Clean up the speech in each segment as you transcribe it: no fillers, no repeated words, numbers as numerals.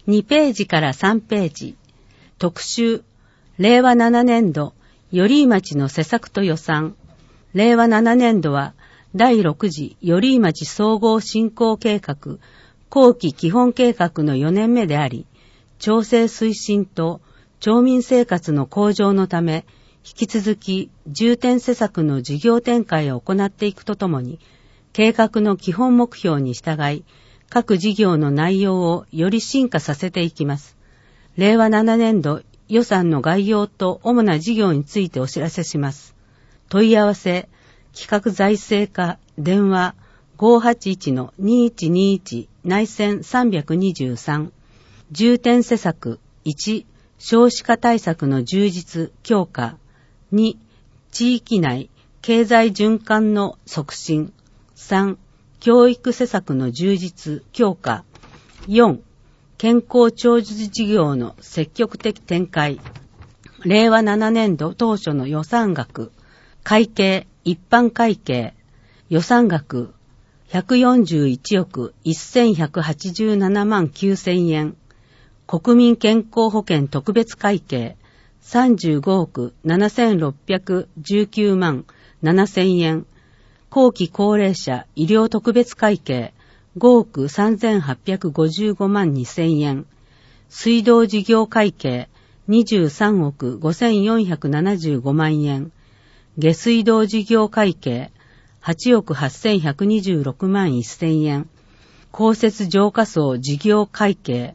2ページから3ページ。特集、令和7年度、寄居町の施策と予算。令和7年度は、第6次寄居町総合振興計画、後期基本計画の4年目であり、町政推進と町民生活の向上のため、引き続き重点施策の事業展開を行っていくとともに、計画の基本目標に従い、各事業の内容をより進化させていきます。令和7年度予算の概要と主な事業についてお知らせします。問い合わせ、企画財政課、電話 581-2121 内線323。重点施策1、少子化対策の充実、強化。2、地域内経済循環の促進。3、教育施策の充実、強化。4、健康長寿事業の積極的展開。令和7年度当初の予算額。会計、一般会計。予算額、141億1187万9000円。国民健康保険特別会計、35億7619万7000円。後期高齢者医療特別会計5億3855万2000円。水道事業会計23億5475万円。下水道事業会計8億8126万1000円。公設浄化槽事業会計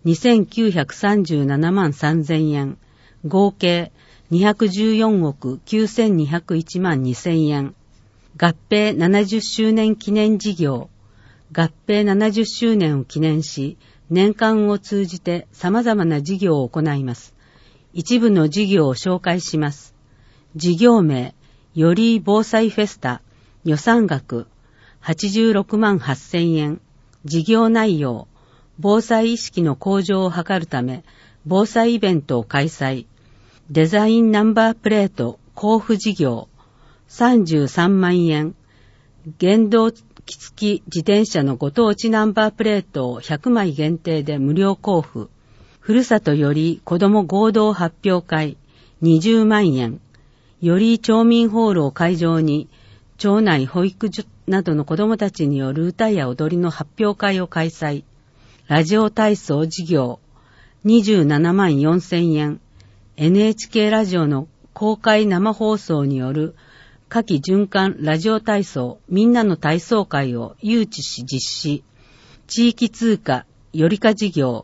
2937万3000円。合計214億9201万2000円。合併70周年記念事業。合併70周年を記念し、年間を通じて様々な事業を行います。一部の事業を紹介します。事業名、より防災フェスタ。予算額、86万8000円。事業内容、防災意識の向上を図るため、防災イベントを開催。デザインナンバープレート交付事業、33万円。原動機付き自転車のご当地ナンバープレートを100枚限定で無料交付。ふるさとより子ども合同発表会、20万円。より町民ホールを会場に、町内保育所などの子どもたちによる歌や踊りの発表会を開催。ラジオ体操事業、27万4000円。NHK ラジオの公開生放送による夏季循環ラジオ体操みんなの体操会を誘致し実施。地域通貨よりか事業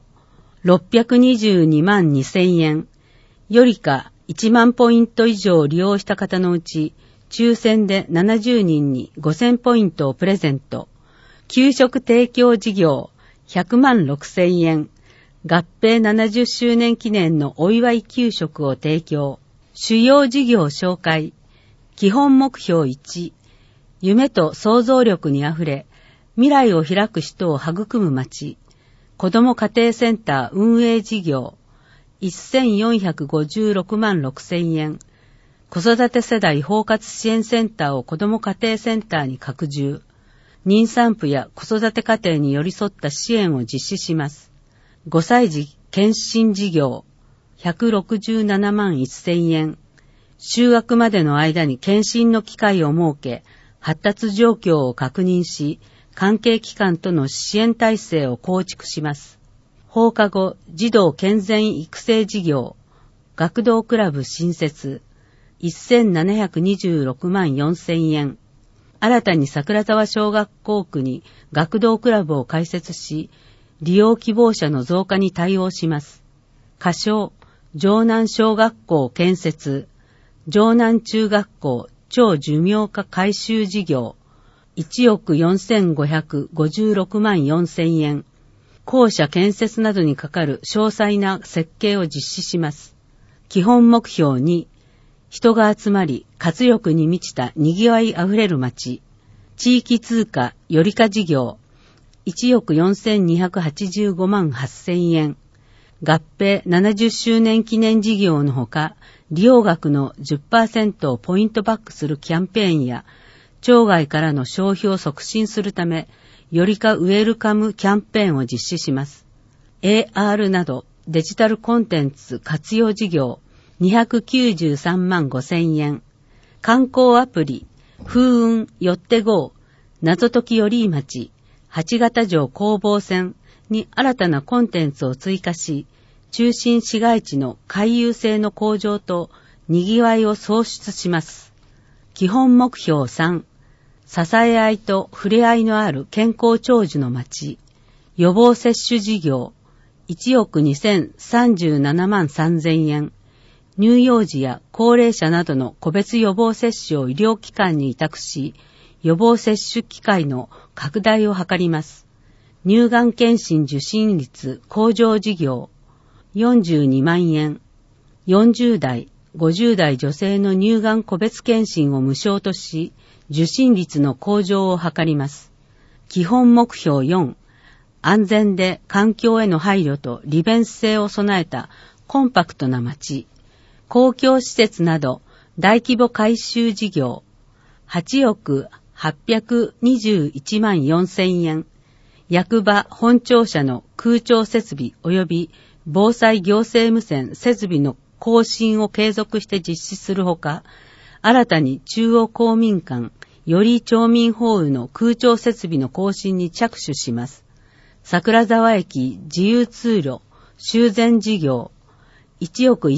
622万2000円。よりか1万ポイント以上利用した方のうち抽選で70人に5000ポイントをプレゼント。給食提供事業100万6000円。合併70周年記念のお祝い給食を提供。主要事業紹介。基本目標1、夢と想像力にあふれ、未来を開く人を育む町。子ども家庭センター運営事業、1456万6000円。子育て世代包括支援センターを子ども家庭センターに拡充。妊産婦や子育て家庭に寄り添った支援を実施します。5歳児検診事業、167万1000円。就学までの間に検診の機会を設け、発達状況を確認し、関係機関との支援体制を構築します。放課後児童健全育成事業、学童クラブ新設、1726万4000円。新たに桜沢小学校区に学童クラブを開設し、利用希望者の増加に対応します。仮称、城南小学校建設、城南中学校超寿命化改修事業、1億4556万4000円。校舎建設などにかかる詳細な設計を実施します。基本目標2、人が集まり活力に満ちた賑わいあふれる街。地域通貨よりか事業、1億4285万8000円。合併70周年記念事業のほか、利用額の 10% をポイントバックするキャンペーンや、町外からの消費を促進するため、よりかウェルカムキャンペーンを実施します。 AR などデジタルコンテンツ活用事業293万5千円。観光アプリ、風雲よって号、謎解きより町、八形城攻防戦に新たなコンテンツを追加し、中心市街地の回遊性の向上と賑わいを創出します。基本目標3、支え合いと触れ合いのある健康長寿の町、予防接種事業、1億2037万3000円。乳幼児や高齢者などの個別予防接種を医療機関に委託し、予防接種機会の拡大を図ります。乳がん検診受診率向上事業、42万円。40代、50代女性の乳がん個別検診を無償とし、受診率の向上を図ります。基本目標4、安全で環境への配慮と利便性を備えたコンパクトな街、公共施設など大規模改修事業、8億821万4千円。役場本庁舎の空調設備及び防災行政無線設備の更新を継続して実施するほか、新たに中央公民館、より町民ホールの空調設備の更新に着手します。桜沢駅自由通路修繕事業、1億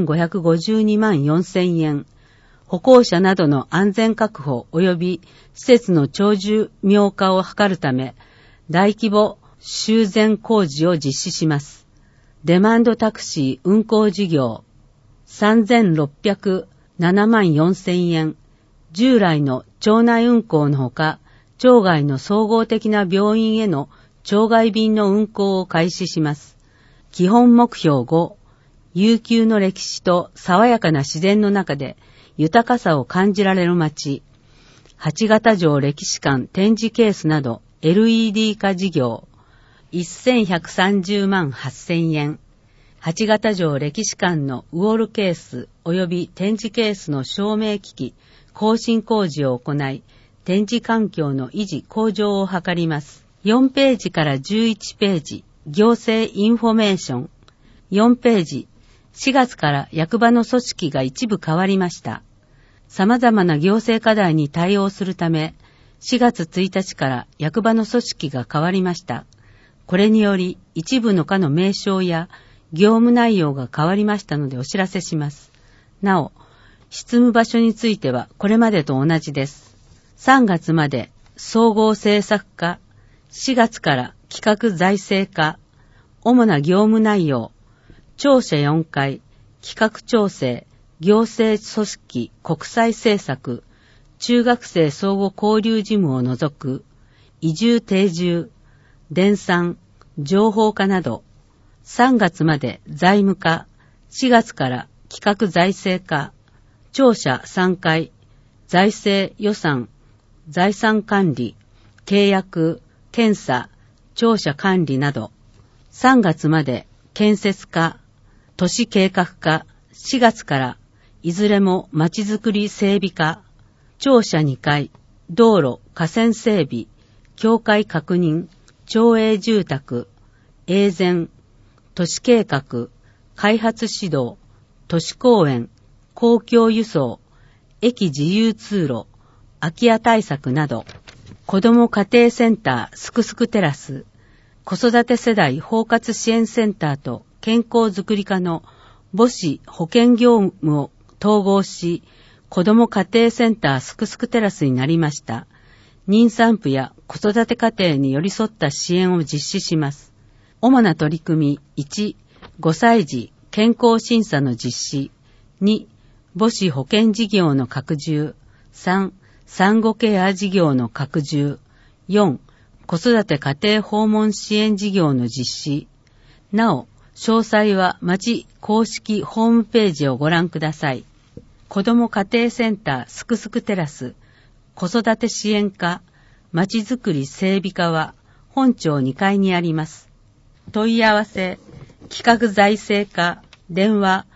1552万4千円。歩行者などの安全確保及び施設の長寿命化を図るため、大規模修繕工事を実施します。デマンドタクシー運行事業、3607万4千円。従来の町内運行のほか、町外の総合的な病院への町外便の運行を開始します。基本目標5、悠久の歴史と爽やかな自然の中で豊かさを感じられる街、八形城歴史館展示ケースなど LED 化事業、1130万8000円。八形城歴史館のウォールケース及び展示ケースの照明機器更新工事を行い、展示環境の維持向上を図ります。4ページから11ページ、行政インフォメーション。4ページ、4月から役場の組織が一部変わりました。様々な行政課題に対応するため、4月1日から役場の組織が変わりました。これにより、一部の課の名称や業務内容が変わりましたのでお知らせします。なお、執務場所についてはこれまでと同じです。3月まで総合政策課、4月から企画財政課、主な業務内容、庁舎4階、企画調整、行政組織、国際政策、中学生相互交流事務を除く、移住定住、電産、情報課など、3月まで財務課、4月から企画財政課、庁舎3階、財政予算、財産管理、契約、検査、庁舎管理など、3月まで建設課、都市計画課、4月からいずれもまちづくり整備課、庁舎2階、道路、河川整備、境界確認、町営住宅、営前、都市計画、開発指導、都市公園、公共輸送、駅自由通路、空き家対策など、子ども家庭センターすくすくテラス、子育て世代包括支援センターと健康づくり課の母子保健業務を統合し、子ども家庭センターすくすくテラスになりました。妊産婦や子育て家庭に寄り添った支援を実施します。主な取り組み1、5歳児健康審査の実施、2、母子保健事業の拡充、3、産後ケア事業の拡充、4、子育て家庭訪問支援事業の実施。なお、詳細は町公式ホームページをご覧ください。子ども家庭センターすくすくテラス、子育て支援課、まちづくり整備課は本庁2階にあります。問い合わせ、企画財政課、電話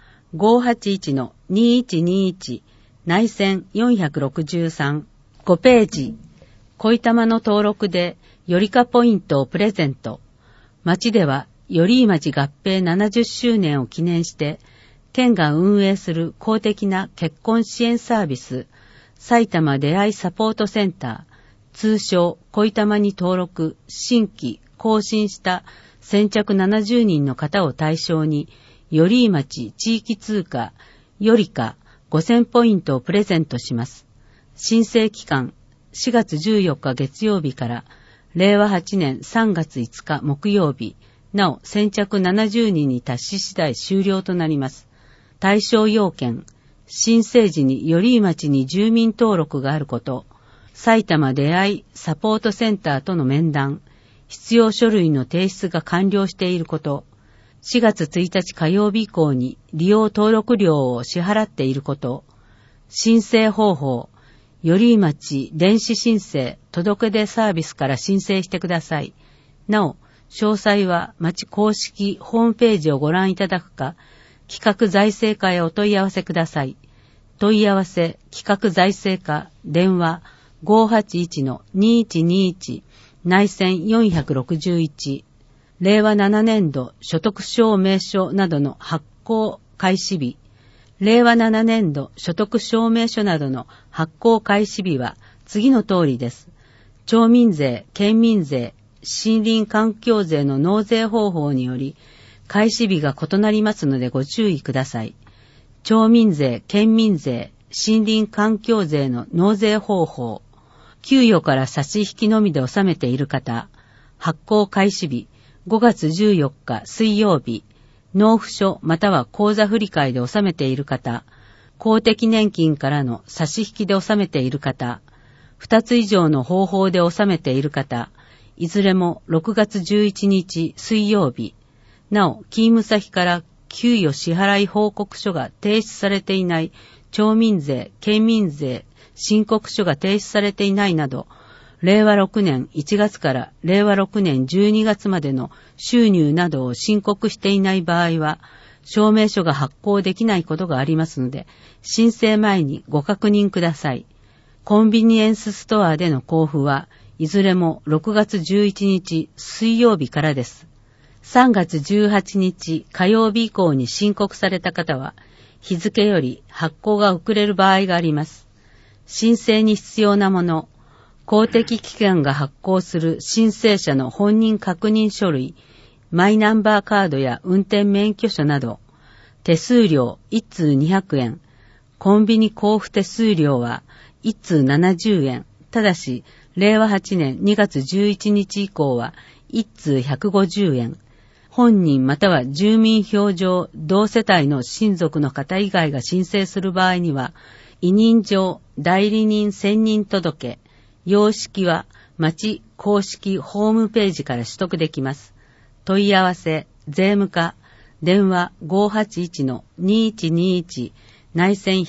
581-2121 内線463、5ページ、恋玉の登録でよりかポイントをプレゼント。町では寄居町合併70周年を記念して、県が運営する公的な結婚支援サービス、埼玉出会いサポートセンター、通称恋玉に登録、新規、更新した先着70人の方を対象に、寄居町地域通貨、よりか5000ポイントをプレゼントします。申請期間、4月14日月曜日から、令和8年3月5日木曜日、なお先着70人に達し次第終了となります。対象要件、申請時に寄居町に住民登録があること、埼玉出会いサポートセンターとの面談、必要書類の提出が完了していること、4月1日火曜日以降に利用登録料を支払っていること、申請方法、寄居町電子申請届出サービスから申請してください。なお、詳細は町公式ホームページをご覧いただくか、企画財政課へお問い合わせください。問い合わせ、企画財政課、電話 581-2121 内線461、令和7年度所得証明書などの発行開始日、令和7年度所得証明書などの発行開始日は次の通りです。町民税、県民税、森林環境税の納税方法により、開始日が異なりますのでご注意ください。町民税、県民税、森林環境税の納税方法、給与から差し引きのみで納めている方、発行開始日、5月14日水曜日、納付書または口座振替で納めている方、公的年金からの差し引きで納めている方、2つ以上の方法で納めている方、いずれも6月11日水曜日、なお、勤務先から給与支払い報告書が提出されていない町民税、県民税、申告書が提出されていないなど、令和6年1月から令和6年12月までの収入などを申告していない場合は、証明書が発行できないことがありますので、申請前にご確認ください。コンビニエンスストアでの交付はいずれも6月11日水曜日からです。3月18日火曜日以降に申告された方は、日付より発行が遅れる場合があります。申請に必要なもの、公的機関が発行する申請者の本人確認書類、マイナンバーカードや運転免許証など、手数料1通200円、コンビニ交付手数料は1通70円、ただし、令和8年2月11日以降は1通150円、本人または住民票上同世帯の親族の方以外が申請する場合には、委任状、代理人選任届、様式は町公式ホームページから取得できます。問い合わせ、税務課、電話 581-2121 内線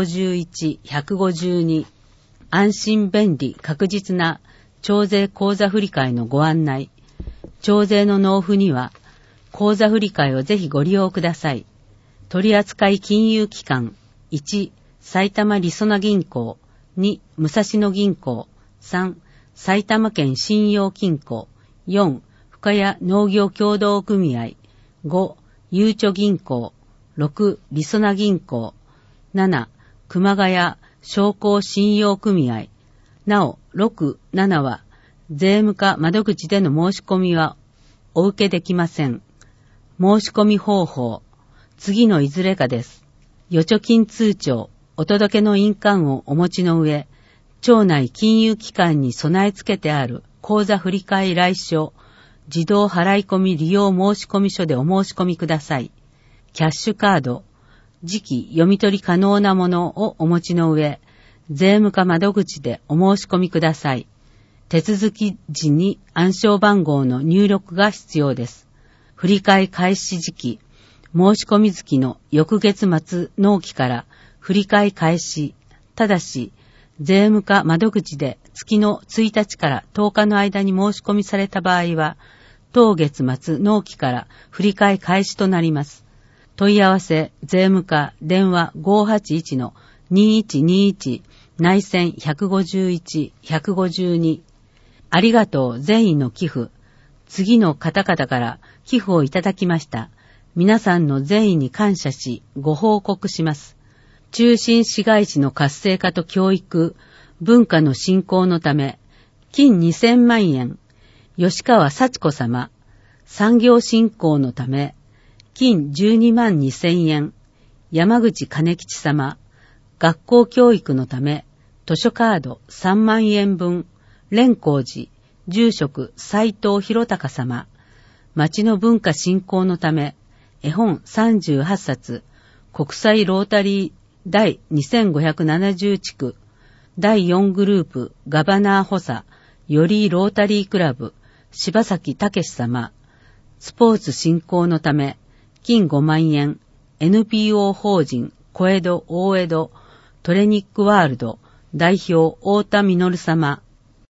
151、152、安心便利確実な徴税口座振替のご案内。徴税の納付には、口座振替をぜひご利用ください。取扱金融機関、1、埼玉りそな銀行、2、武蔵野銀行、3、埼玉県信用金庫、4、深谷農業協同組合、5、ゆうちょ銀行、6、りそな銀行、7、熊谷商工信用組合、なお、6、7は、税務課窓口での申し込みはお受けできません。申し込み方法、次のいずれかです。預貯金通帳、お届けの印鑑をお持ちの上、町内金融機関に備え付けてある口座振替来書、自動払い込み利用申込書でお申し込みください。キャッシュカード、次期読み取り可能なものをお持ちの上、税務課窓口でお申し込みください。手続き時に暗証番号の入力が必要です。振替開始時期、申し込み月の翌月末納期から振替開始、ただし、税務課窓口で月の1日から10日の間に申し込みされた場合は、当月末納期から振替開始となります。問い合わせ、税務課、電話 581-2121 内線151、152。ありがとう善意の寄付。次の方々から寄付をいただきました。皆さんの善意に感謝し、ご報告します。中心市街地の活性化と教育、文化の振興のため、金2000万円、吉川幸子様、産業振興のため、金12万2000円、山口金吉様、学校教育のため、図書カード3万円分、蓮光寺、住職斉藤博隆様、町の文化振興のため、絵本38冊、国際ロータリー第2570地区、第4グループガバナー補佐、よりロータリークラブ、柴崎武様、スポーツ振興のため、金5万円、NPO 法人小江戸大江戸トレニックワールド代表太田実様、